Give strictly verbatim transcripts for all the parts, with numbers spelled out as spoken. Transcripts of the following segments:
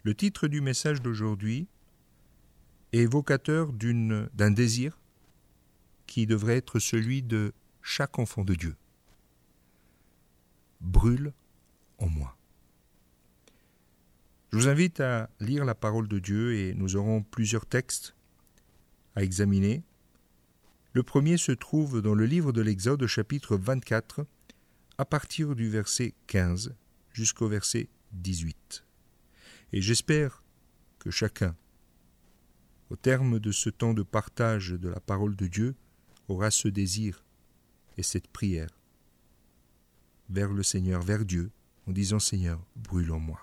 Le titre du message d'aujourd'hui est évocateur d'une, d'un désir qui devrait être celui de chaque enfant de Dieu. Brûle en moi. Je vous invite à lire la parole de Dieu et nous aurons plusieurs textes à examiner. Le premier se trouve dans le livre de l'Exode, chapitre vingt-quatre, à partir du verset quinze jusqu'au verset dix-huit. Et j'espère que chacun, au terme de ce temps de partage de la parole de Dieu, aura ce désir et cette prière vers le Seigneur, vers Dieu, en disant « Seigneur, brûle en moi ».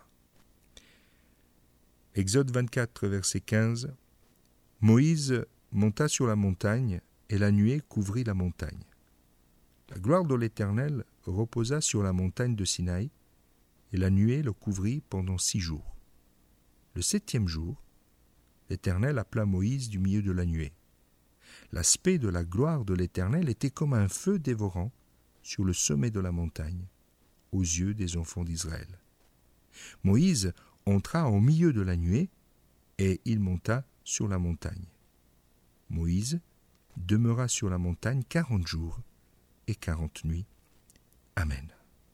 Exode vingt-quatre, verset quinze. Moïse monta sur la montagne, et la nuée couvrit la montagne. La gloire de l'Éternel reposa sur la montagne de Sinaï, et la nuée le couvrit pendant six jours. Le septième jour, l'Éternel appela Moïse du milieu de la nuée. L'aspect de la gloire de l'Éternel était comme un feu dévorant sur le sommet de la montagne, aux yeux des enfants d'Israël. Moïse entra au milieu de la nuée, et il monta sur la montagne. Moïse demeura sur la montagne quarante jours et quarante nuits. Amen.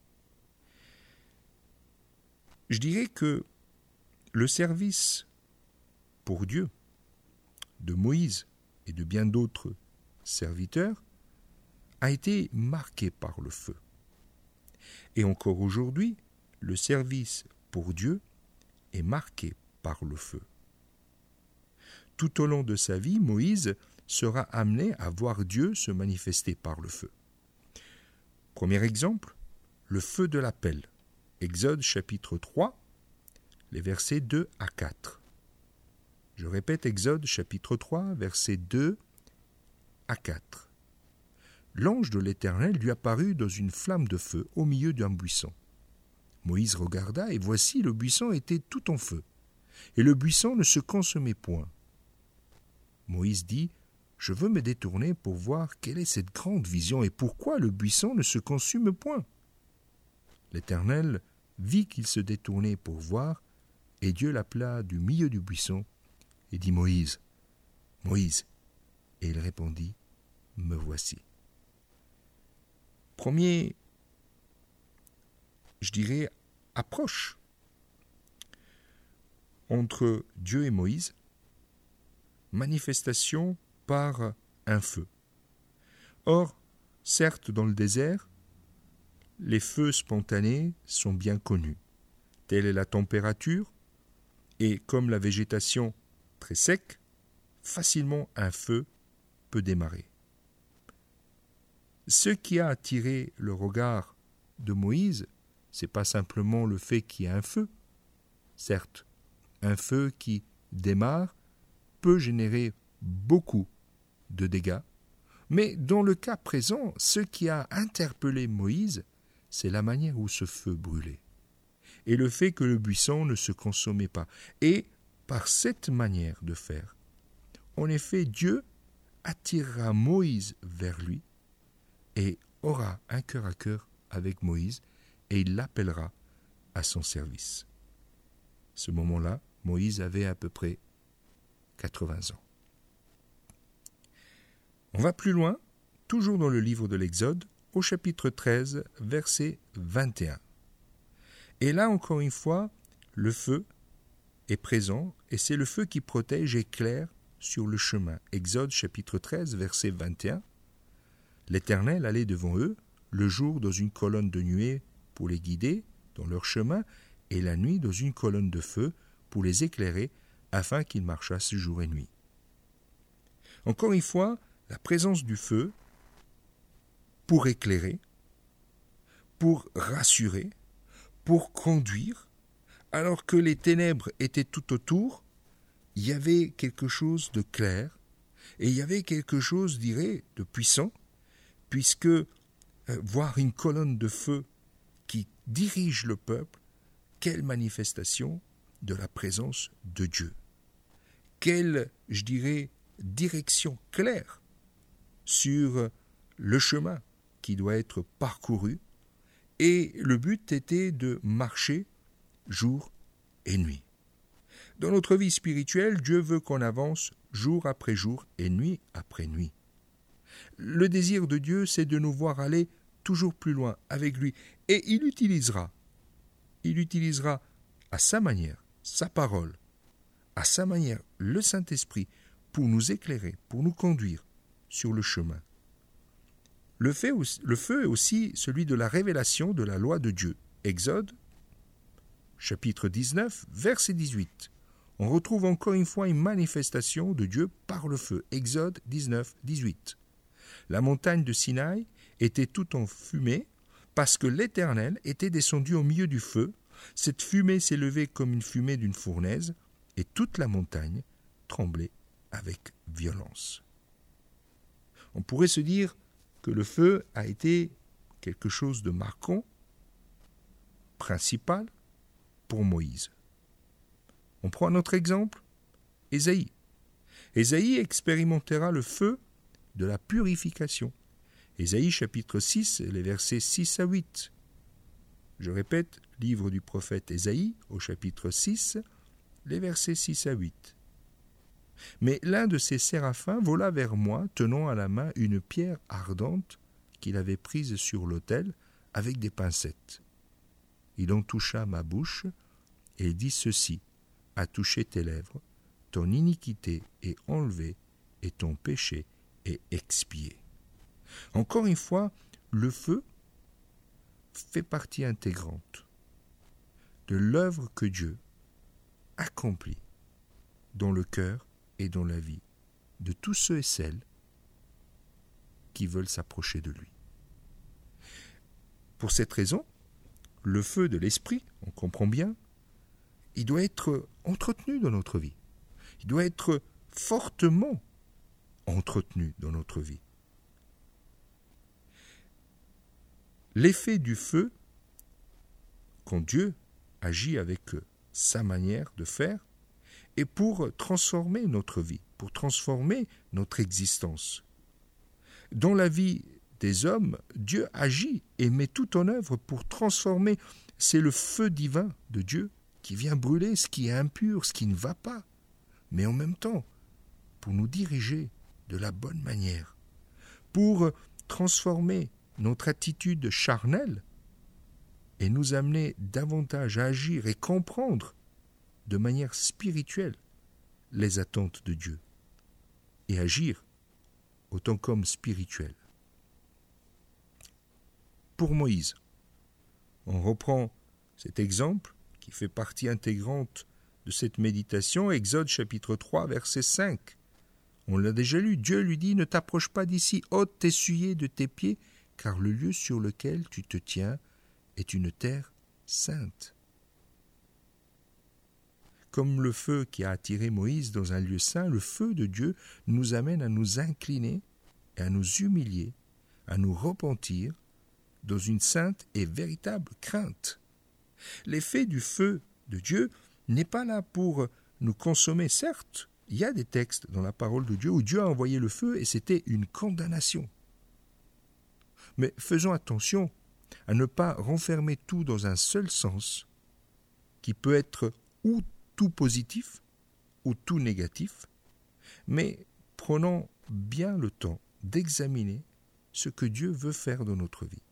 Je dirais que le service pour Dieu de Moïse et de bien d'autres serviteurs a été marqué par le feu. Et encore aujourd'hui, le service pour Dieu est marqué par le feu. Tout au long de sa vie, Moïse sera amené à voir Dieu se manifester par le feu. Premier exemple, le feu de l'appel. Exode chapitre trois, les versets deux à quatre. Je répète, Exode chapitre trois, versets deux à quatre. L'ange de l'Éternel lui apparut dans une flamme de feu au milieu d'un buisson. Moïse regarda, et voici, le buisson était tout en feu, et le buisson ne se consumait point. Moïse dit, « Je veux me détourner pour voir quelle est cette grande vision et pourquoi le buisson ne se consume point. » L'Éternel vit qu'il se détournait pour voir, et Dieu l'appela du milieu du buisson et dit, « Moïse, Moïse !» Et il répondit, « Me voici. » Premier, je dirais, approche entre Dieu et Moïse, manifestation par un feu. Or, certes, dans le désert, les feux spontanés sont bien connus. Telle est la température, et comme la végétation très sec, facilement un feu peut démarrer. Ce qui a attiré le regard de Moïse, ce n'est pas simplement le fait qu'il y ait un feu. Certes, un feu qui démarre peut générer beaucoup de dégâts, mais dans le cas présent, ce qui a interpellé Moïse, c'est la manière où ce feu brûlait, et le fait que le buisson ne se consommait pas. Et par cette manière de faire, en effet, Dieu attirera Moïse vers lui et aura un cœur à cœur avec Moïse, et il l'appellera à son service. Ce moment-là, Moïse avait à peu près quatre-vingts ans. On va plus loin, toujours dans le livre de l'Exode, au chapitre treize, verset vingt et un. Et là, encore une fois, le feu est présent, et c'est le feu qui protège et éclaire sur le chemin. Exode chapitre treize, verset vingt et un. L'Éternel allait devant eux, le jour dans une colonne de nuée pour les guider dans leur chemin, et la nuit dans une colonne de feu pour les éclairer, afin qu'ils marchassent jour et nuit. Encore une fois, la présence du feu pour éclairer, pour rassurer, pour conduire, alors que les ténèbres étaient tout autour, il y avait quelque chose de clair, et il y avait quelque chose, je dirais, de puissant, puisque euh, voir une colonne de feu qui dirige le peuple, quelle manifestation de la présence de Dieu. Quelle, je dirais, direction claire sur le chemin qui doit être parcouru, et le but était de marcher jour et nuit. Dans notre vie spirituelle, Dieu veut qu'on avance jour après jour et nuit après nuit. Le désir de Dieu, c'est de nous voir aller toujours plus loin avec lui. Et il utilisera, il utilisera à sa manière, sa parole, à sa manière, le Saint-Esprit, pour nous éclairer, pour nous conduire sur le chemin. Le feu, le feu est aussi celui de la révélation de la loi de Dieu. Exode, chapitre dix-neuf, verset dix-huit. On retrouve encore une fois une manifestation de Dieu par le feu. Exode dix-neuf, dix-huit. La montagne de Sinaï était tout en fumée parce que l'Éternel était descendu au milieu du feu. Cette fumée s'élevait comme une fumée d'une fournaise et toute la montagne tremblait avec violence. On pourrait se dire que le feu a été quelque chose de marquant, principal, pour Moïse. On prend un autre exemple, Ésaïe. Ésaïe expérimentera le feu de la purification. Ésaïe chapitre six, les versets six à huit. Je répète, livre du prophète Ésaïe au chapitre six, les versets six à huit. Mais l'un de ces séraphins vola vers moi, tenant à la main une pierre ardente qu'il avait prise sur l'autel avec des pincettes. Il en toucha ma bouche et dit ceci: à toucher tes lèvres, ton iniquité est enlevée et ton péché est expié. Encore une fois, le feu fait partie intégrante de l'œuvre que Dieu accomplit dans le cœur et dans la vie de tous ceux et celles qui veulent s'approcher de lui. Pour cette raison, le feu de l'esprit, on comprend bien, il doit être entretenu dans notre vie. Il doit être fortement entretenu dans notre vie. L'effet du feu, quand Dieu agit avec sa manière de faire, est pour transformer notre vie, pour transformer notre existence. Dans la vie des hommes, Dieu agit et met tout en œuvre pour transformer. C'est le feu divin de Dieu qui vient brûler ce qui est impur, ce qui ne va pas, mais en même temps, pour nous diriger de la bonne manière, pour transformer notre attitude charnelle et nous amener davantage à agir et comprendre de manière spirituelle les attentes de Dieu et agir autant comme spirituel. Pour Moïse, on reprend cet exemple qui fait partie intégrante de cette méditation, Exode chapitre trois, verset cinq. On l'a déjà lu, Dieu lui dit « Ne t'approche pas d'ici, ôte tes souliers de tes pieds, car le lieu sur lequel tu te tiens est une terre sainte. » Comme le feu qui a attiré Moïse dans un lieu saint, le feu de Dieu nous amène à nous incliner et à nous humilier, à nous repentir dans une sainte et véritable crainte. L'effet du feu de Dieu n'est pas là pour nous consommer, certes. Il y a des textes dans la parole de Dieu où Dieu a envoyé le feu et c'était une condamnation. Mais faisons attention à ne pas renfermer tout dans un seul sens qui peut être ou tout positif ou tout négatif, mais prenons bien le temps d'examiner ce que Dieu veut faire dans notre vie.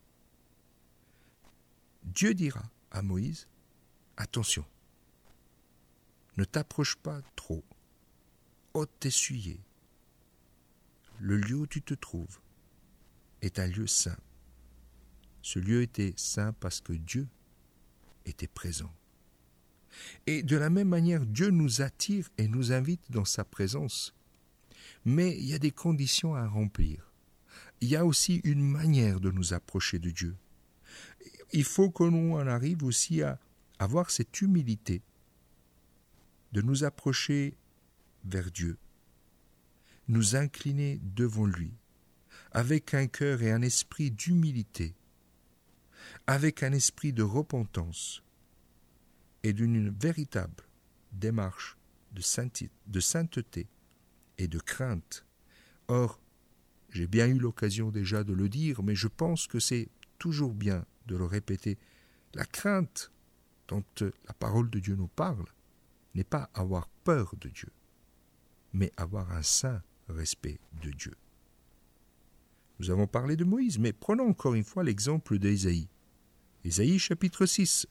Dieu dira à Moïse, attention, ne t'approche pas trop, ôte tes souliers. Le lieu où tu te trouves est un lieu saint. Ce lieu était saint parce que Dieu était présent. Et de la même manière, Dieu nous attire et nous invite dans sa présence. Mais il y a des conditions à remplir. Il y a aussi une manière de nous approcher de Dieu. Il faut que l'on en arrive aussi à avoir cette humilité de nous approcher vers Dieu, nous incliner devant lui, avec un cœur et un esprit d'humilité, avec un esprit de repentance et d'une véritable démarche de sainteté et de crainte. Or, j'ai bien eu l'occasion déjà de le dire, mais je pense que c'est toujours bien de le répéter. La crainte dont la parole de Dieu nous parle n'est pas avoir peur de Dieu, mais avoir un saint respect de Dieu. Nous avons parlé de Moïse, mais prenons encore une fois l'exemple d'Ésaïe. Ésaïe chapitre six,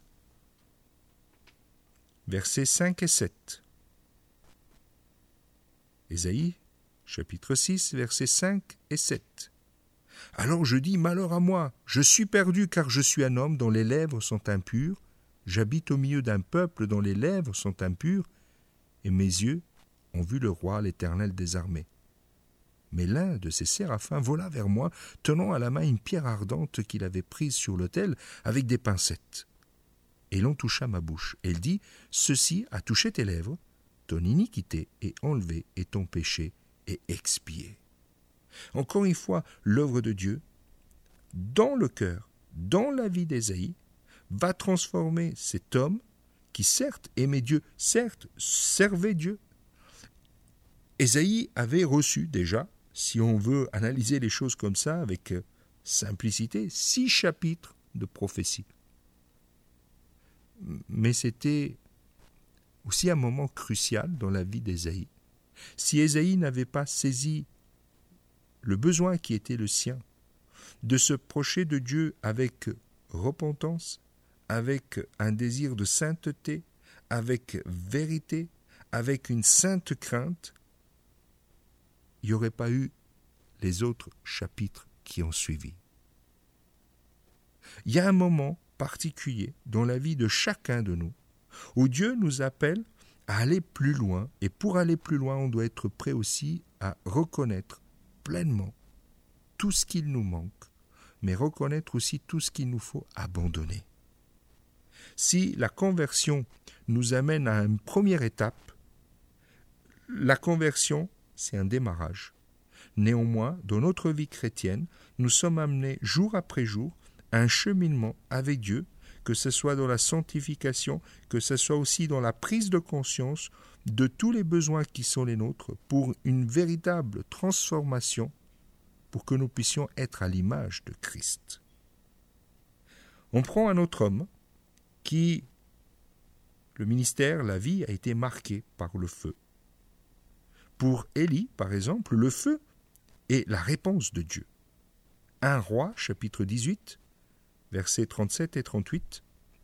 versets cinq et sept. Ésaïe chapitre six, versets cinq et sept. Alors je dis, malheur à moi, je suis perdu car je suis un homme dont les lèvres sont impures, j'habite au milieu d'un peuple dont les lèvres sont impures, et mes yeux ont vu le roi, l'Éternel des armées. Mais l'un de ces séraphins vola vers moi, tenant à la main une pierre ardente qu'il avait prise sur l'autel avec des pincettes. Et l'on toucha ma bouche. Et il dit, ceci a touché tes lèvres, ton iniquité est enlevée et ton péché est expié. Encore une fois, l'œuvre de Dieu, dans le cœur, dans la vie d'Ésaïe, va transformer cet homme qui certes aimait Dieu, certes servait Dieu. Ésaïe avait reçu déjà, si on veut analyser les choses comme ça avec simplicité, six chapitres de prophétie. Mais c'était aussi un moment crucial dans la vie d'Ésaïe. Si Ésaïe n'avait pas saisi le besoin qui était le sien, de se procher de Dieu avec repentance, avec un désir de sainteté, avec vérité, avec une sainte crainte, il n'y aurait pas eu les autres chapitres qui ont suivi. Il y a un moment particulier dans la vie de chacun de nous où Dieu nous appelle à aller plus loin, et pour aller plus loin, on doit être prêt aussi à reconnaître pleinement tout ce qu'il nous manque, mais reconnaître aussi tout ce qu'il nous faut abandonner. Si la conversion nous amène à une première étape, la conversion, c'est un démarrage. Néanmoins, dans notre vie chrétienne, nous sommes amenés jour après jour à un cheminement avec Dieu, que ce soit dans la sanctification, que ce soit aussi dans la prise de conscience de tous les besoins qui sont les nôtres pour une véritable transformation, pour que nous puissions être à l'image de Christ. On prend un autre homme qui, le ministère, la vie a été marquée par le feu. Pour Élie, par exemple, le feu est la réponse de Dieu. un Roi, chapitre dix-huit, versets trente-sept et trente-huit.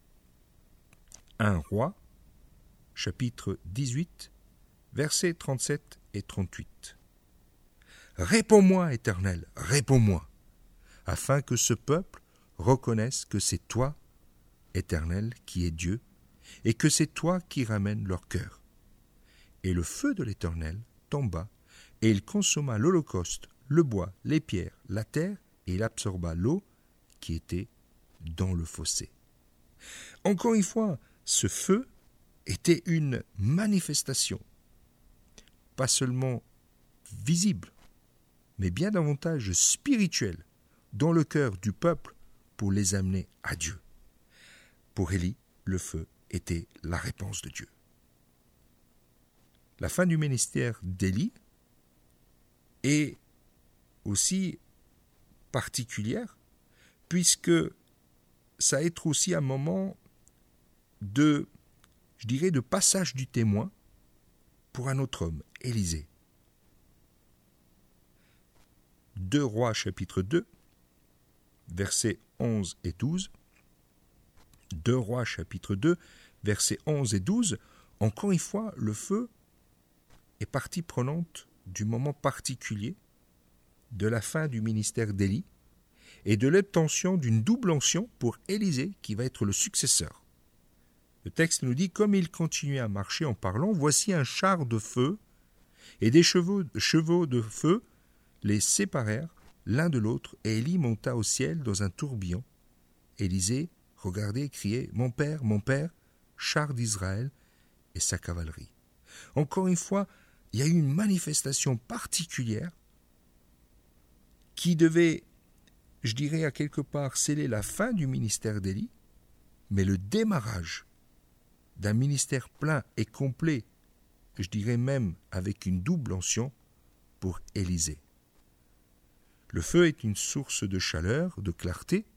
un Roi, chapitre dix-huit, versets trente-sept et trente-huit. Réponds-moi, Éternel, réponds-moi, afin que ce peuple reconnaisse que c'est toi, Éternel, qui es Dieu, et que c'est toi qui ramènes leur cœur. Et le feu de l'Éternel tomba, et il consuma l'holocauste, le bois, les pierres, la terre, et il absorba l'eau qui était dans le fossé. Encore une fois, ce feu était une manifestation, pas seulement visible, mais bien davantage spirituelle, dans le cœur du peuple pour les amener à Dieu. Pour Élie, le feu était la réponse de Dieu. La fin du ministère d'Élie est aussi particulière, puisque ça va être aussi un moment de, je dirais, de passage du témoin pour un autre homme, Élisée. deux Rois chapitre deux, versets onze et douze. deux Rois chapitre deux, versets onze et douze. Encore une fois, le feu est partie prenante du moment particulier de la fin du ministère d'Élie et de l'obtention d'une double onction pour Élisée qui va être le successeur. Le texte nous dit, comme il continuait à marcher en parlant, voici un char de feu et des chevaux, chevaux de feu les séparèrent l'un de l'autre, et Élie monta au ciel dans un tourbillon. Élisée regardait et criait, « Mon père, mon père, char d'Israël et sa cavalerie. » Encore une fois, il y a eu une manifestation particulière qui devait, je dirais à quelque part, sceller la fin du ministère d'Élie, mais le démarrage d'un ministère plein et complet, je dirais même avec une double onction, pour Élisée. Le feu est une source de chaleur, de clarté,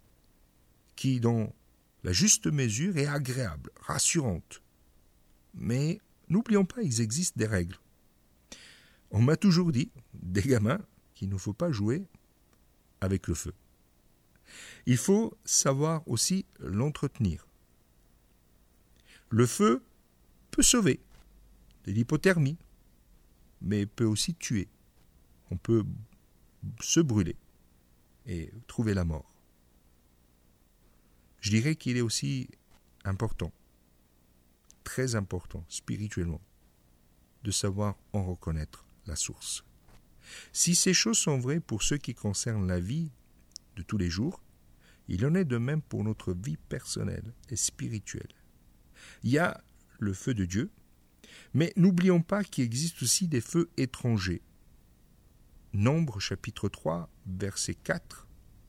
qui, dans la juste mesure, est agréable, rassurante. Mais n'oublions pas, il existe des règles. On m'a toujours dit, des gamins, qu'il ne faut pas jouer avec le feu. Il faut savoir aussi l'entretenir. Le feu peut sauver de l'hypothermie, mais peut aussi tuer. On peut se brûler et trouver la mort. Je dirais qu'il est aussi important, très important spirituellement, de savoir en reconnaître la source. Si ces choses sont vraies pour ceux qui concernent la vie de tous les jours, il en est de même pour notre vie personnelle et spirituelle. Il y a le feu de Dieu, mais n'oublions pas qu'il existe aussi des feux étrangers. Nombre chapitre trois, verset quatre.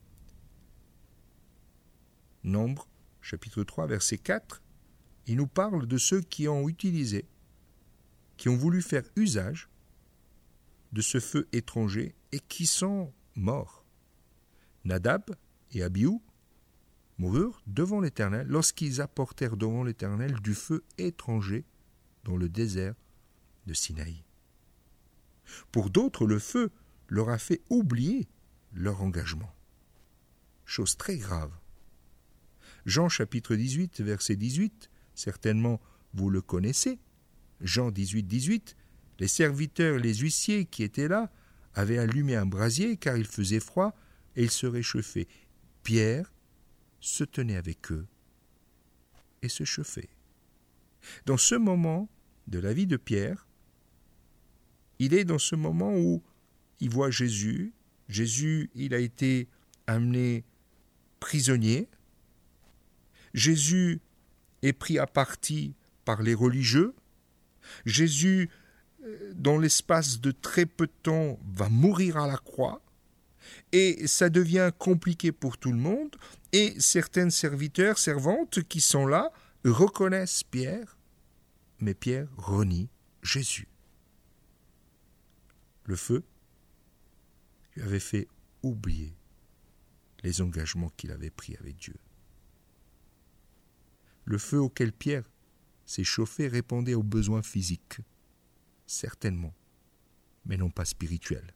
Nombre chapitre trois, verset quatre, il nous parle de ceux qui ont utilisé, qui ont voulu faire usage de ce feu étranger et qui sont morts. Nadab et Abihu moururent devant l'Éternel lorsqu'ils apportèrent devant l'Éternel du feu étranger dans le désert de Sinaï. Pour d'autres, le feu leur a fait oublier leur engagement. Chose très grave. Jean chapitre dix-huit, verset dix-huit, certainement vous le connaissez. Jean dix-huit, dix-huit, les serviteurs et les huissiers qui étaient là avaient allumé un brasier car il faisait froid et ils se réchauffaient. Pierre se tenait avec eux et se chauffait. Dans ce moment de la vie de Pierre, il est dans ce moment où il voit Jésus. Jésus, il a été amené prisonnier. Jésus est pris à partie par les religieux. Jésus, dans l'espace de très peu de temps, va mourir à la croix. Et ça devient compliqué pour tout le monde. Et certains serviteurs, servantes qui sont là, reconnaissent Pierre. Mais Pierre renie Jésus. Le feu lui avait fait oublier les engagements qu'il avait pris avec Dieu. Le feu auquel Pierre s'est chauffé répondait aux besoins physiques, certainement, mais non pas spirituels.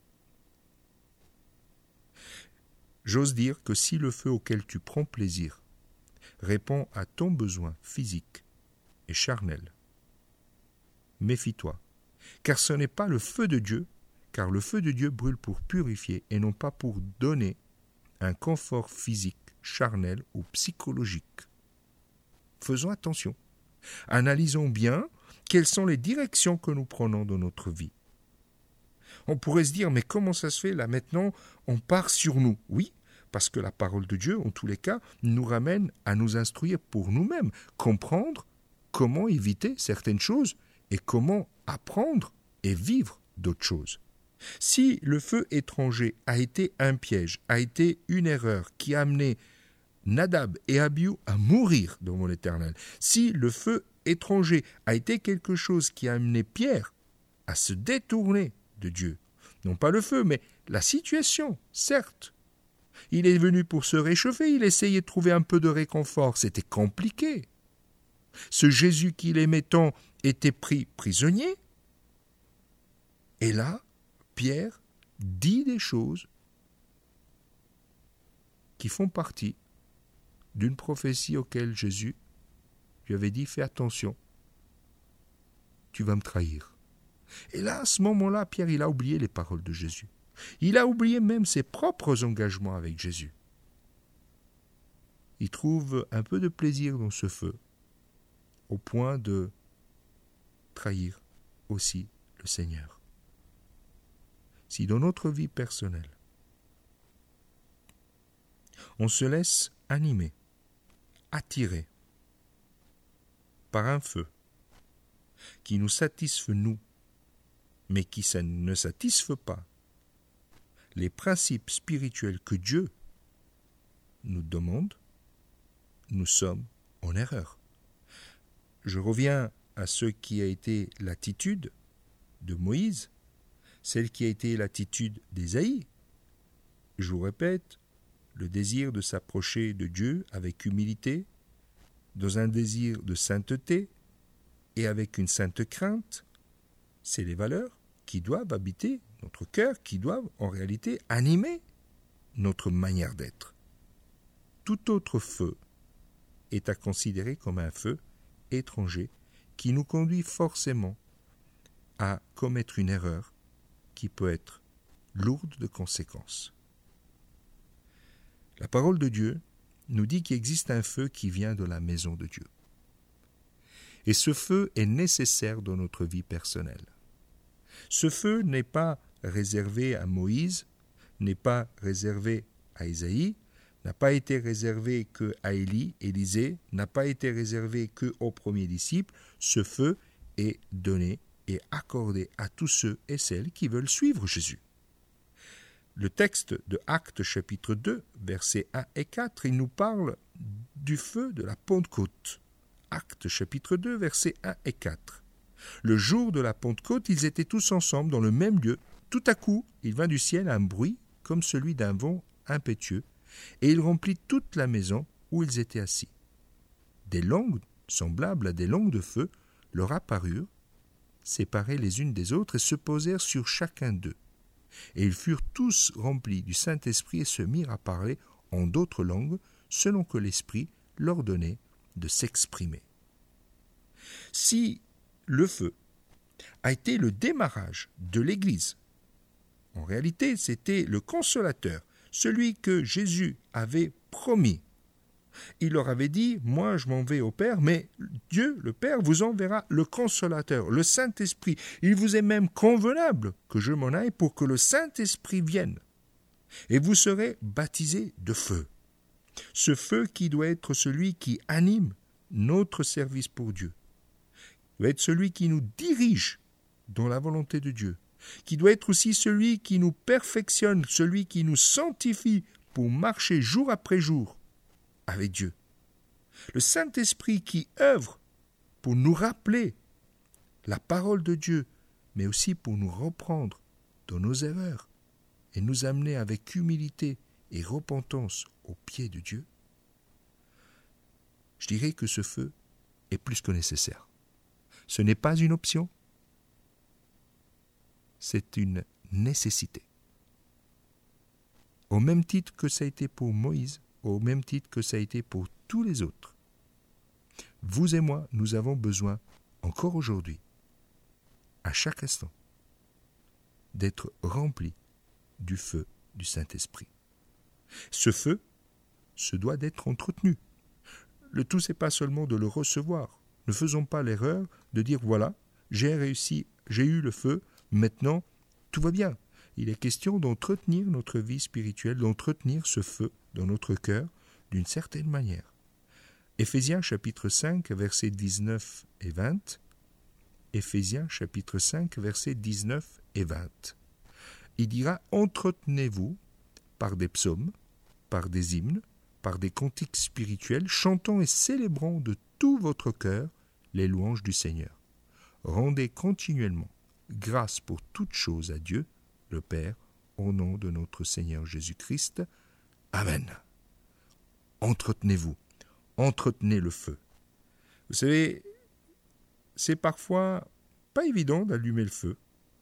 J'ose dire que si le feu auquel tu prends plaisir répond à ton besoin physique et charnel, méfie-toi, car ce n'est pas le feu de Dieu, car le feu de Dieu brûle pour purifier et non pas pour donner un confort physique, charnel ou psychologique. Faisons attention. Analysons bien quelles sont les directions que nous prenons dans notre vie. On pourrait se dire, mais comment ça se fait là maintenant, on part sur nous? Oui, parce que la parole de Dieu, en tous les cas, nous ramène à nous instruire pour nous-mêmes, comprendre comment éviter certaines choses et comment apprendre et vivre d'autres choses. Si le feu étranger a été un piège, a été une erreur qui a amené Nadab et Abihu à mourir devant l'Éternel, si le feu étranger a été quelque chose qui a amené Pierre à se détourner de Dieu, non pas le feu, mais la situation, certes. Il est venu pour se réchauffer, il essayait de trouver un peu de réconfort, c'était compliqué. Ce Jésus qu'il aimait tant était pris prisonnier. Et là, Pierre dit des choses qui font partie d'une prophétie auquel Jésus lui avait dit « Fais attention, tu vas me trahir ». Et là, à ce moment-là, Pierre, il a oublié les paroles de Jésus. Il a oublié même ses propres engagements avec Jésus. Il trouve un peu de plaisir dans ce feu, au point de trahir aussi le Seigneur. Si dans notre vie personnelle, on se laisse animer, attirer par un feu qui nous satisfait nous, mais qui ne satisfait pas les principes spirituels que Dieu nous demande, nous sommes en erreur. Je reviens à ce qui a été l'attitude de Moïse, celle qui a été l'attitude d'Ésaïe. Je vous répète, le désir de s'approcher de Dieu avec humilité, dans un désir de sainteté, et avec une sainte crainte, c'est les valeurs qui doivent habiter notre cœur, qui doivent en réalité animer notre manière d'être. Tout autre feu est à considérer comme un feu étranger qui nous conduit forcément à commettre une erreur qui peut être lourde de conséquences. La parole de Dieu nous dit qu'il existe un feu qui vient de la maison de Dieu. Et ce feu est nécessaire dans notre vie personnelle. Ce feu n'est pas réservé à Moïse, n'est pas réservé à Isaïe, n'a pas été réservé qu'à Élie, Élisée, n'a pas été réservé qu'aux premiers disciples. Ce feu est donné et accordé à tous ceux et celles qui veulent suivre Jésus. Le texte de Actes chapitre deux, versets un et quatre, il nous parle du feu de la Pentecôte. Actes chapitre deux, versets un et quatre. Le jour de la Pentecôte, ils étaient tous ensemble dans le même lieu. Tout à coup, il vint du ciel un bruit comme celui d'un vent impétueux, et il remplit toute la maison où ils étaient assis. Des langues, semblables à des langues de feu, leur apparurent, séparées les unes des autres, et se posèrent sur chacun d'eux. Et ils furent tous remplis du Saint-Esprit et se mirent à parler en d'autres langues, selon que l'Esprit leur donnait de s'exprimer. Si le feu a été le démarrage de l'Église, en réalité c'était le consolateur, celui que Jésus avait promis. Il leur avait dit, moi je m'en vais au Père, mais Dieu, le Père, vous enverra le consolateur, le Saint-Esprit. Il vous est même convenable que je m'en aille pour que le Saint-Esprit vienne. Et vous serez baptisés de feu. Ce feu qui doit être celui qui anime notre service pour Dieu, doit être celui qui nous dirige dans la volonté de Dieu, qui doit être aussi celui qui nous perfectionne, celui qui nous sanctifie pour marcher jour après jour avec Dieu. Le Saint-Esprit qui œuvre pour nous rappeler la parole de Dieu, mais aussi pour nous reprendre dans nos erreurs et nous amener avec humilité et repentance aux pieds de Dieu. Je dirais que ce feu est plus que nécessaire. Ce n'est pas une option, c'est une nécessité. Au même titre que ça a été pour Moïse, au même titre que ça a été pour tous les autres. Vous et moi, nous avons besoin, encore aujourd'hui, à chaque instant, d'être remplis du feu du Saint-Esprit. Ce feu se doit d'être entretenu. Le tout, c'est pas seulement de le recevoir. Ne faisons pas l'erreur de dire, voilà, j'ai réussi, j'ai eu le feu, maintenant, tout va bien. Il est question d'entretenir notre vie spirituelle, d'entretenir ce feu dans notre cœur d'une certaine manière. Éphésiens chapitre cinq, versets dix-neuf et vingt. Éphésiens chapitre cinq, versets dix-neuf et vingt. Il dira « Entretenez-vous par des psaumes, par des hymnes, par des cantiques spirituels, chantant et célébrant de tout votre cœur les louanges du Seigneur. Rendez continuellement grâce pour toutes choses à Dieu, le Père, au nom de notre Seigneur Jésus-Christ. Amen. » Entretenez-vous, entretenez le feu. Vous savez, c'est parfois pas évident d'allumer le feu.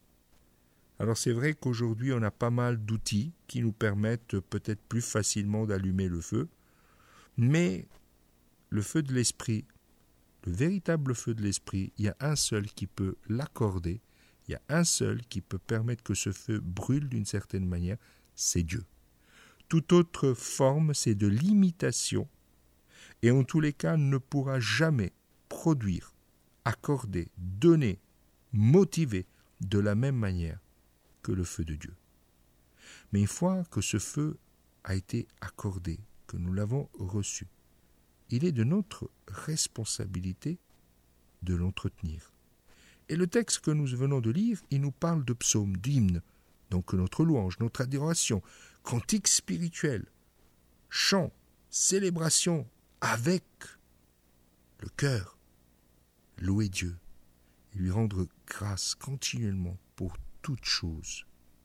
Alors c'est vrai qu'aujourd'hui on a pas mal d'outils qui nous permettent peut-être plus facilement d'allumer le feu, mais le feu de l'esprit, le véritable feu de l'esprit, il y a un seul qui peut l'accorder, il y a un seul qui peut permettre que ce feu brûle d'une certaine manière, c'est Dieu. Toute autre forme, c'est de l'imitation, et en tous les cas ne pourra jamais produire, accorder, donner, motiver de la même manière que le feu de Dieu. Mais une fois que ce feu a été accordé, que nous l'avons reçu, il est de notre responsabilité de l'entretenir. Et le texte que nous venons de lire, il nous parle de psaumes, d'hymnes, donc notre louange, notre adoration, cantique spirituel, chant, célébration avec le cœur, louer Dieu et lui rendre grâce continuellement pour toutes choses.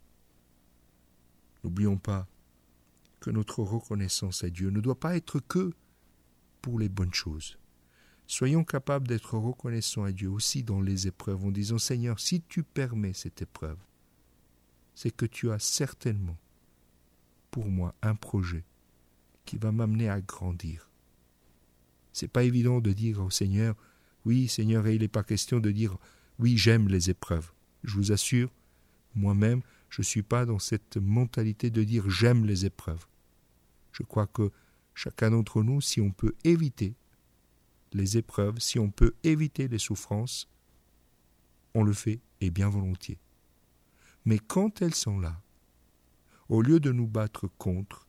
N'oublions pas que notre reconnaissance à Dieu ne doit pas être que pour les bonnes choses. soyons capables d'être reconnaissants à Dieu aussi dans les épreuves, en disant « Seigneur, si tu permets cette épreuve, c'est que tu as certainement pour moi un projet qui va m'amener à grandir. » C'est pas évident de dire au Seigneur « Oui, Seigneur », et il n'est pas question de dire « Oui, j'aime les épreuves ». Je vous assure, moi-même, je ne suis pas dans cette mentalité de dire « J'aime les épreuves ». Je crois que chacun d'entre nous, si on peut éviter les épreuves, si on peut éviter les souffrances, on le fait et bien volontiers. Mais quand elles sont là, au lieu de nous battre contre,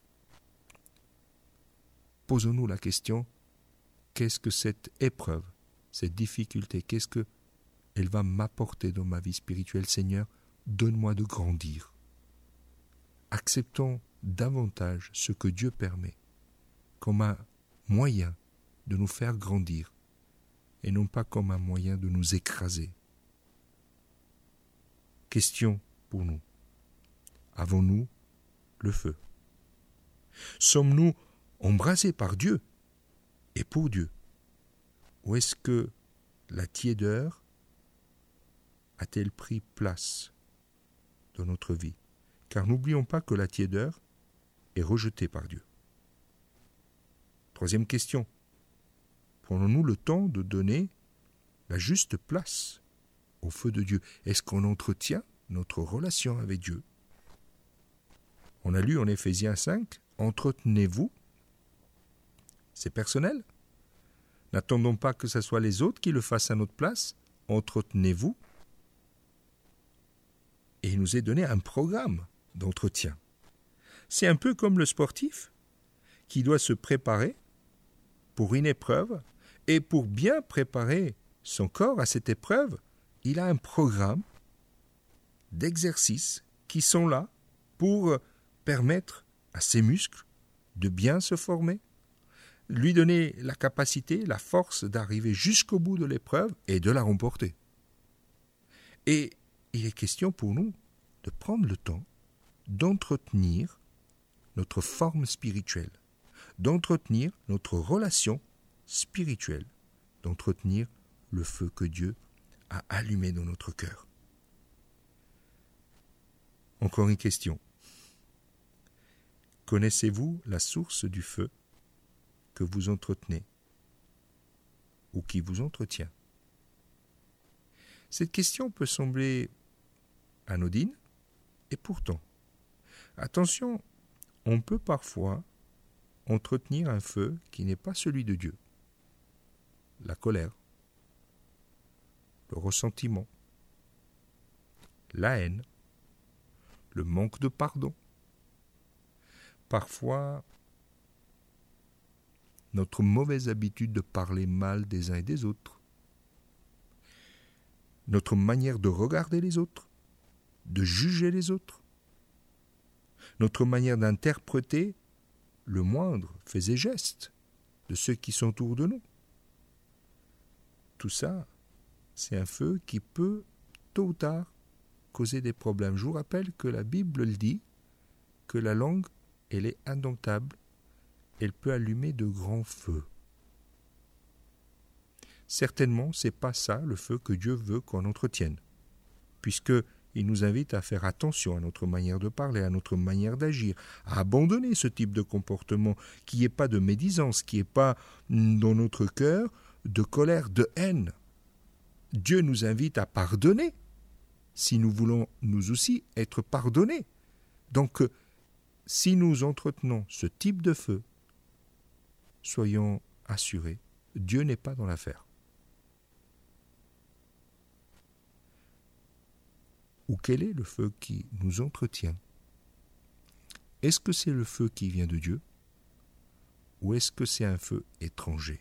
posons-nous la question, qu'est-ce que cette épreuve, cette difficulté, qu'est-ce qu'elle va m'apporter dans ma vie spirituelle, Seigneur, donne-moi de grandir. Acceptons davantage ce que Dieu permet comme un moyen de nous faire grandir et non pas comme un moyen de nous écraser. Question pour nous. Avons-nous le feu? Sommes-nous embrasés par Dieu et pour Dieu? Ou est-ce que la tiédeur a-t-elle pris place dans notre vie? Car n'oublions pas que la tiédeur est rejetée par Dieu. Troisième question. Prenons-nous le temps de donner la juste place au feu de Dieu? Est-ce qu'on entretient notre relation avec Dieu? On a lu en Éphésiens cinq, « Entretenez-vous ». C'est personnel. N'attendons pas que ce soit les autres qui le fassent à notre place. Entretenez-vous. Et il nous est donné un programme d'entretien. C'est un peu comme le sportif qui doit se préparer pour une épreuve, et pour bien préparer son corps à cette épreuve, il a un programme d'exercices qui sont là pour permettre à ses muscles de bien se former, lui donner la capacité, la force d'arriver jusqu'au bout de l'épreuve et de la remporter. Et il est question pour nous de prendre le temps d'entretenir notre forme spirituelle, d'entretenir notre relation spirituelle, d'entretenir le feu que Dieu a allumé dans notre cœur. Encore une question. Connaissez-vous la source du feu que vous entretenez ou qui vous entretient? Cette question peut sembler anodine, et pourtant, attention, on peut parfois entretenir un feu qui n'est pas celui de Dieu. La colère, le ressentiment, la haine, le manque de pardon. Parfois, notre mauvaise habitude de parler mal des uns et des autres, notre manière de regarder les autres, de juger les autres, notre manière d'interpréter le moindre fait et geste de ceux qui sont autour de nous. Tout ça, c'est un feu qui peut, tôt ou tard, causer des problèmes. Je vous rappelle que la Bible le dit, que la langue, elle est indomptable, elle peut allumer de grands feux. Certainement, ce n'est pas ça le feu que Dieu veut qu'on entretienne, puisqu'il nous invite à faire attention à notre manière de parler, à notre manière d'agir, à abandonner ce type de comportement qui n'est pas de médisance, qui n'est pas dans notre cœur de colère, de haine. Dieu nous invite à pardonner, si nous voulons nous aussi être pardonnés. Donc, si nous entretenons ce type de feu, soyons assurés, Dieu n'est pas dans l'affaire. Ou quel est le feu qui nous entretient? Est-ce que c'est le feu qui vient de Dieu? Ou est-ce que c'est un feu étranger?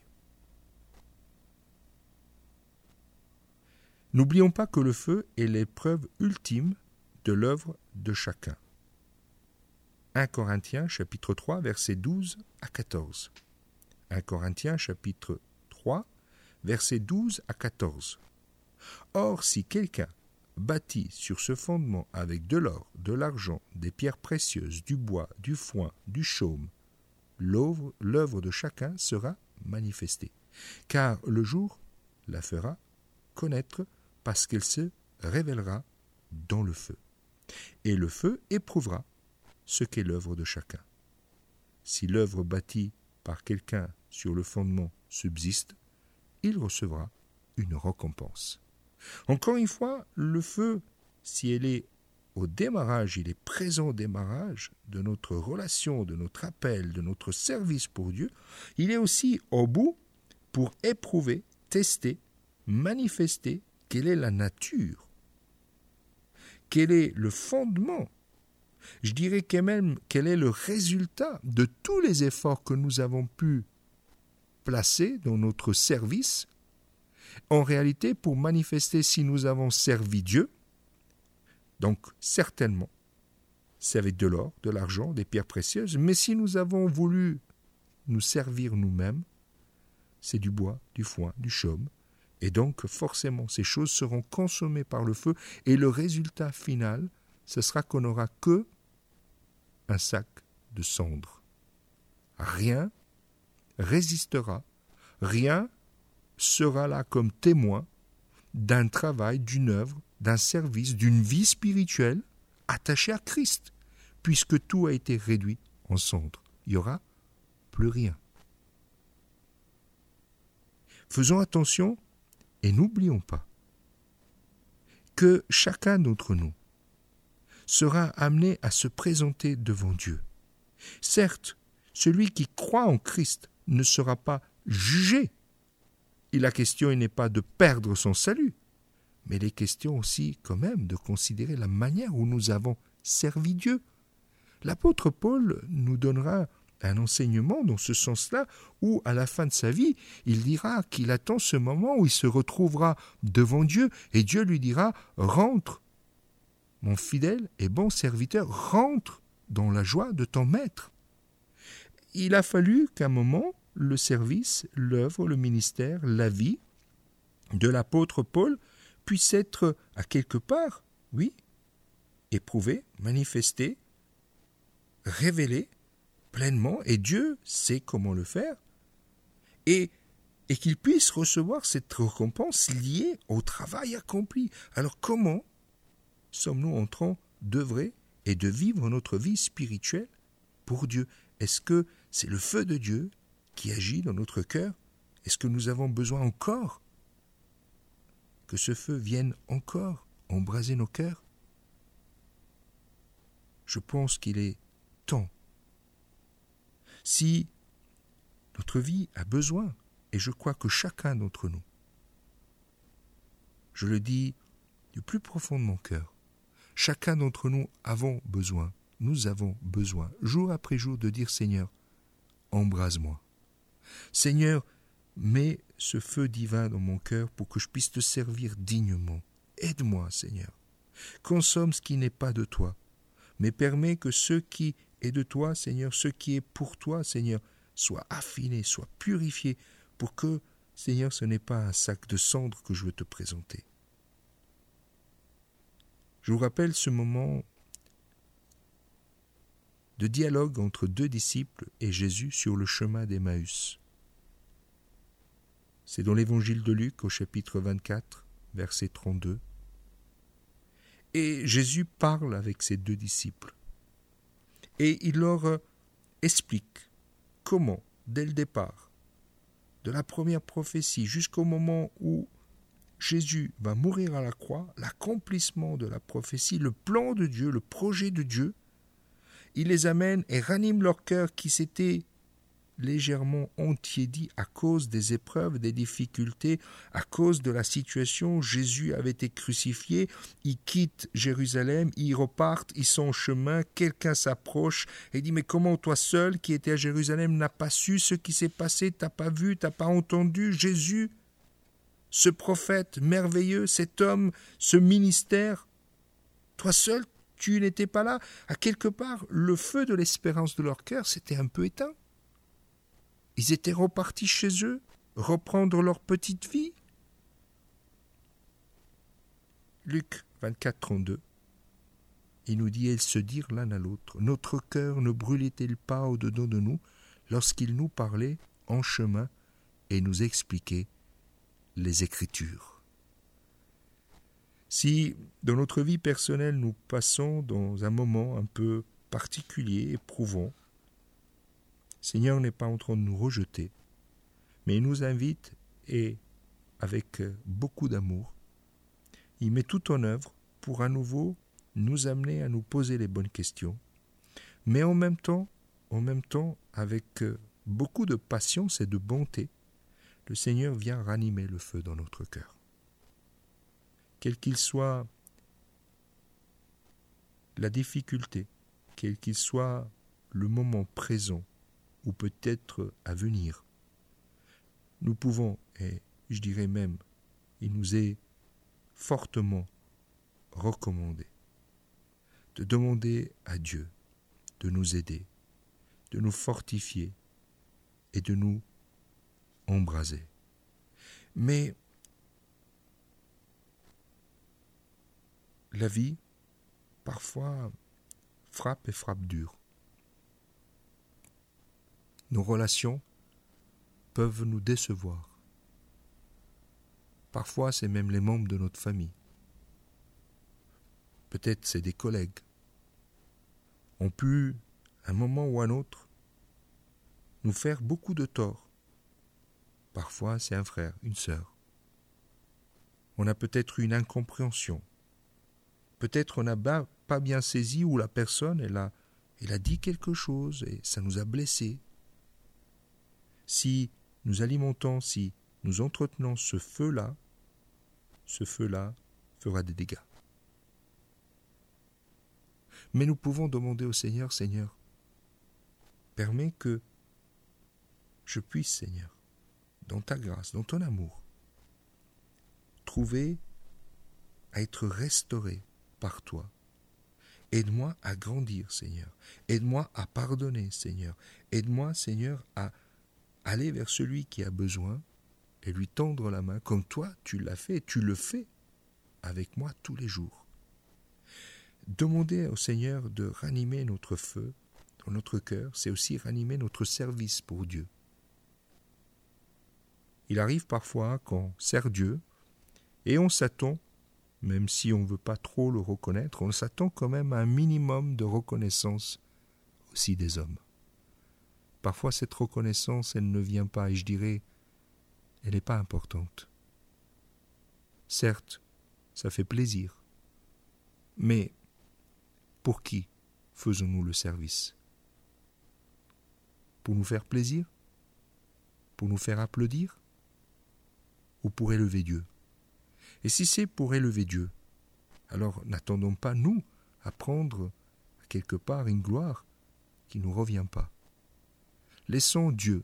N'oublions pas que le feu est l'épreuve ultime de l'œuvre de chacun. un Corinthiens chapitre trois, versets douze à quatorze. un Corinthiens chapitre trois, versets douze à quatorze. Or, si quelqu'un bâtit sur ce fondement avec de l'or, de l'argent, des pierres précieuses, du bois, du foin, du chaume, l'œuvre, l'œuvre de chacun sera manifestée. car le jour la fera connaître parce qu'elle se révélera dans le feu. Et le feu éprouvera ce qu'est l'œuvre de chacun. Si l'œuvre bâtie par quelqu'un sur le fondement subsiste, il recevra une récompense. Encore une fois, le feu, si elle est au démarrage, il est présent au démarrage de notre relation, de notre appel, de notre service pour Dieu, il est aussi au bout pour éprouver, tester, manifester quelle est la nature, quel est le fondement, je dirais quand même quel est le résultat de tous les efforts que nous avons pu placer dans notre service, en réalité pour manifester si nous avons servi Dieu. Donc certainement, c'est avec de l'or, de l'argent, des pierres précieuses, mais si nous avons voulu nous servir nous-mêmes, c'est du bois, du foin, du chaume, et donc forcément ces choses seront consommées par le feu, et le résultat final, ce sera qu'on n'aura que un sac de cendres. Rien résistera, rien sera là comme témoin d'un travail, d'une œuvre, d'un service, d'une vie spirituelle attachée à Christ, puisque tout a été réduit en cendres. Il n'y aura plus rien. Faisons attention et n'oublions pas que chacun d'entre nous sera amené à se présenter devant Dieu. Certes, celui qui croit en Christ ne sera pas jugé. Et la question n'est pas de perdre son salut, mais il est question aussi quand même de considérer la manière où nous avons servi Dieu. L'apôtre Paul nous donnera un enseignement dans ce sens-là, où à la fin de sa vie, il dira qu'il attend ce moment où il se retrouvera devant Dieu, et Dieu lui dira « Rentre, mon fidèle et bon serviteur, rentre dans la joie de ton maître. » Il a fallu qu'à un moment, le service, l'œuvre, le ministère, la vie de l'apôtre Paul puisse être à quelque part, oui, éprouvé, manifesté, révélé pleinement, et Dieu sait comment le faire, et, et qu'il puisse recevoir cette récompense liée au travail accompli. Alors comment sommes-nous en train d'œuvrer et de vivre notre vie spirituelle pour Dieu? Est-ce que c'est le feu de Dieu qui agit dans notre cœur? Est-ce que nous avons besoin encore que ce feu vienne encore embraser nos cœurs? Je pense qu'il est temps. Si notre vie a besoin, et je crois que chacun d'entre nous, je le dis du plus profond de mon cœur, chacun d'entre nous avons besoin, nous avons besoin, jour après jour, de dire « Seigneur, embrase-moi. Seigneur, mets ce feu divin dans mon cœur pour que je puisse te servir dignement. Aide-moi, Seigneur. Consomme ce qui n'est pas de toi, mais permets que ce qui est de toi, Seigneur, ce qui est pour toi, Seigneur, soit affiné, soit purifié, pour que, Seigneur, ce n'est pas un sac de cendres que je veux te présenter. » Je vous rappelle ce moment de dialogue entre deux disciples et Jésus sur le chemin d'Emmaüs. C'est dans l'évangile de Luc au chapitre vingt-quatre, verset trente-deux. Et Jésus parle avec ses deux disciples. Et il leur explique comment, dès le départ, de la première prophétie jusqu'au moment où Jésus va mourir à la croix, l'accomplissement de la prophétie, le plan de Dieu, le projet de Dieu, il les amène et ranime leur cœur qui s'était légèrement entiédi à cause des épreuves, des difficultés, à cause de la situation. Jésus avait été crucifié, ils quittent Jérusalem, ils repartent, ils sont en chemin, quelqu'un s'approche et dit « Mais comment toi seul qui étais à Jérusalem n'a pas su ce qui s'est passé, t'as pas vu, t'as pas entendu Jésus, ce prophète merveilleux, cet homme, ce ministère, toi seul tu n'étais pas là ?» À quelque part, le feu de l'espérance de leur cœur s'était un peu éteint. Ils étaient repartis chez eux, reprendre leur petite vie. Luc vingt-quatre, trente-deux, il nous dit « Ils se dirent l'un à l'autre, notre cœur ne brûlait-il pas au-dedans de nous lorsqu'il nous parlait en chemin et nous expliquer les Écritures. Si dans notre vie personnelle nous passons dans un moment un peu particulier, éprouvant, Seigneur n'est pas en train de nous rejeter, mais il nous invite et avec beaucoup d'amour, il met tout en œuvre pour à nouveau nous amener à nous poser les bonnes questions, mais en même temps, en même temps, avec beaucoup de patience et de bonté, le Seigneur vient ranimer le feu dans notre cœur. Quel qu'il soit la difficulté, quel qu'il soit le moment présent ou peut-être à venir, nous pouvons, et je dirais même, il nous est fortement recommandé de demander à Dieu de nous aider, de nous fortifier et de nous embraser. Mais la vie, parfois, frappe et frappe dur. Nos relations peuvent nous décevoir. Parfois, c'est même les membres de notre famille. Peut-être c'est des collègues. Ont pu, à un moment ou à un autre, nous faire beaucoup de tort. Parfois, c'est un frère, une sœur. On a peut-être une incompréhension. Peut-être on n'a pas bien saisi où la personne, elle a, elle a dit quelque chose et ça nous a blessés. Si nous alimentons, si nous entretenons ce feu-là, ce feu-là fera des dégâts. Mais nous pouvons demander au Seigneur, Seigneur, permets que je puisse, Seigneur, dans ta grâce, dans ton amour, trouver à être restauré par toi. Aide-moi à grandir, Seigneur. Aide-moi à pardonner, Seigneur. Aide-moi, Seigneur, à aller vers celui qui a besoin et lui tendre la main comme toi, tu l'as fait et tu le fais avec moi tous les jours. Demander au Seigneur de ranimer notre feu dans notre cœur, c'est aussi ranimer notre service pour Dieu. Il arrive parfois qu'on sert Dieu et on s'attend, même si on ne veut pas trop le reconnaître, on s'attend quand même à un minimum de reconnaissance aussi des hommes. Parfois cette reconnaissance, elle ne vient pas, et je dirais, elle n'est pas importante. Certes, ça fait plaisir, mais pour qui faisons-nous le service? Pour nous faire plaisir? Pour nous faire applaudir? Ou pour élever Dieu? Et si c'est pour élever Dieu, alors n'attendons pas, nous, à prendre quelque part une gloire qui ne nous revient pas. Laissons Dieu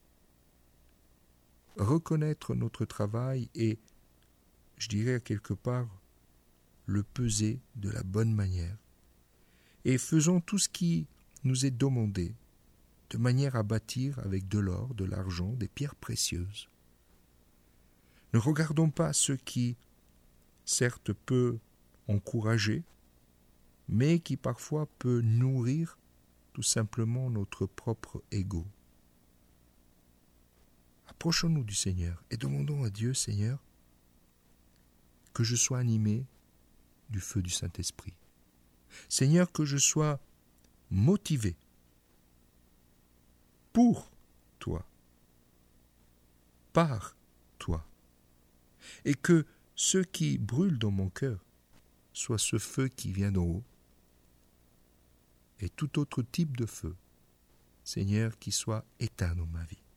reconnaître notre travail et, je dirais quelque part, le peser de la bonne manière. Et faisons tout ce qui nous est demandé, de manière à bâtir avec de l'or, de l'argent, des pierres précieuses. Ne regardons pas ce qui, certes, peut encourager, mais qui parfois peut nourrir tout simplement notre propre ego. Approchons-nous du Seigneur et demandons à Dieu, Seigneur, que je sois animé du feu du Saint-Esprit. Seigneur, que je sois motivé pour toi, par toi, et que ce qui brûle dans mon cœur soit ce feu qui vient d'en haut, et tout autre type de feu, Seigneur, qui soit éteint dans ma vie.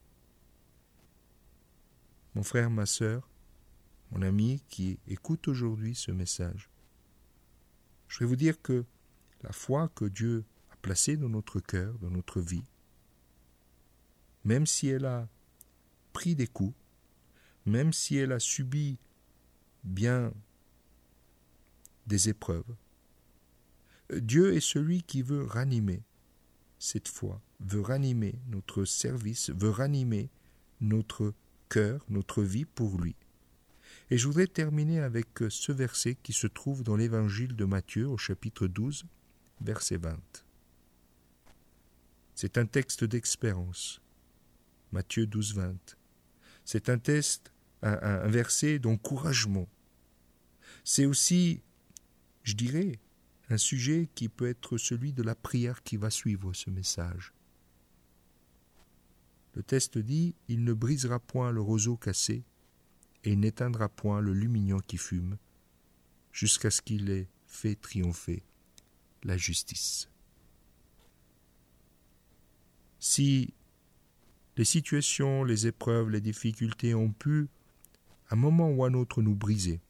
Mon frère, ma sœur, mon ami qui écoute aujourd'hui ce message, je vais vous dire que la foi que Dieu a placée dans notre cœur, dans notre vie, même si elle a pris des coups, même si elle a subi bien des épreuves, Dieu est celui qui veut ranimer cette foi, veut ranimer notre service, veut ranimer notre cœur, notre vie pour lui. Et je voudrais terminer avec ce verset qui se trouve dans l'évangile de Matthieu au chapitre douze, verset vingt. C'est un texte d'expérience. Matthieu douze, vingt. C'est un test, un, un, un verset d'encouragement. C'est aussi, je dirais, un sujet qui peut être celui de la prière qui va suivre ce message. Le texte dit « Il ne brisera point le roseau cassé et n'éteindra point le lumignon qui fume, jusqu'à ce qu'il ait fait triompher la justice. » Si les situations, les épreuves, les difficultés ont pu, à un moment ou à un autre, nous briser,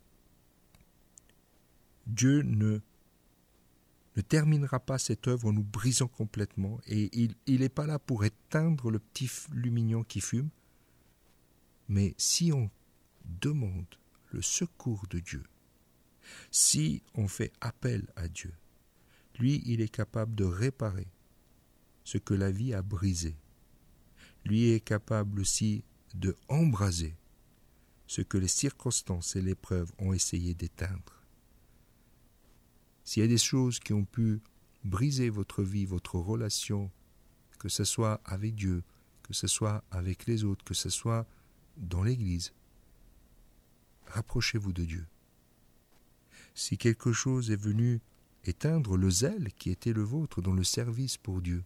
Dieu ne, ne terminera pas cette œuvre en nous brisant complètement, et il n'est pas là pour éteindre le petit lumignon qui fume, mais si on demande le secours de Dieu, si on fait appel à Dieu, lui, il est capable de réparer ce que la vie a brisé. Lui est capable aussi de embraser ce que les circonstances et l'épreuve ont essayé d'éteindre. S'il y a des choses qui ont pu briser votre vie, votre relation, que ce soit avec Dieu, que ce soit avec les autres, que ce soit dans l'Église, rapprochez-vous de Dieu. Si quelque chose est venu éteindre le zèle qui était le vôtre dans le service pour Dieu,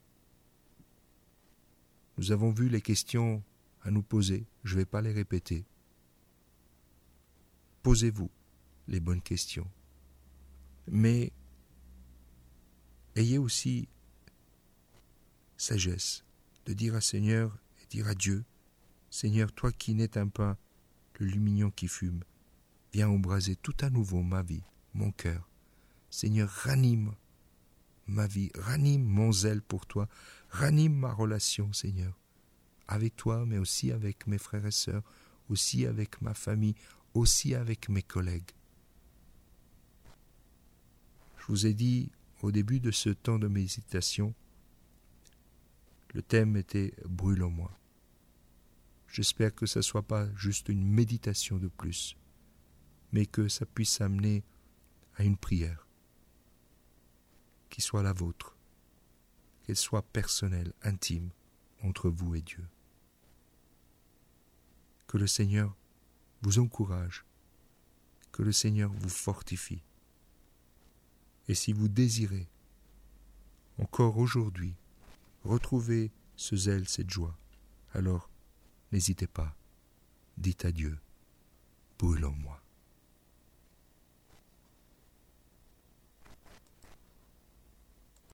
nous avons vu les questions à nous poser, je ne vais pas les répéter. Posez-vous les bonnes questions. Mais ayez aussi sagesse de dire à Seigneur et dire à Dieu, Seigneur, toi qui n'éteins pas le lumignon qui fume, viens embraser tout à nouveau ma vie, mon cœur. Seigneur, ranime ma vie, ranime mon zèle pour toi, ranime ma relation, Seigneur, avec toi, mais aussi avec mes frères et sœurs, aussi avec ma famille, aussi avec mes collègues. Je vous ai dit au début de ce temps de méditation, le thème était « Brûle en moi ». J'espère que ce ne soit pas juste une méditation de plus, mais que ça puisse amener à une prière qui soit la vôtre, qu'elle soit personnelle, intime, entre vous et Dieu. Que le Seigneur vous encourage, que le Seigneur vous fortifie. Et si vous désirez, encore aujourd'hui, retrouver ce zèle, cette joie, alors n'hésitez pas, dites à Dieu, brûle en moi.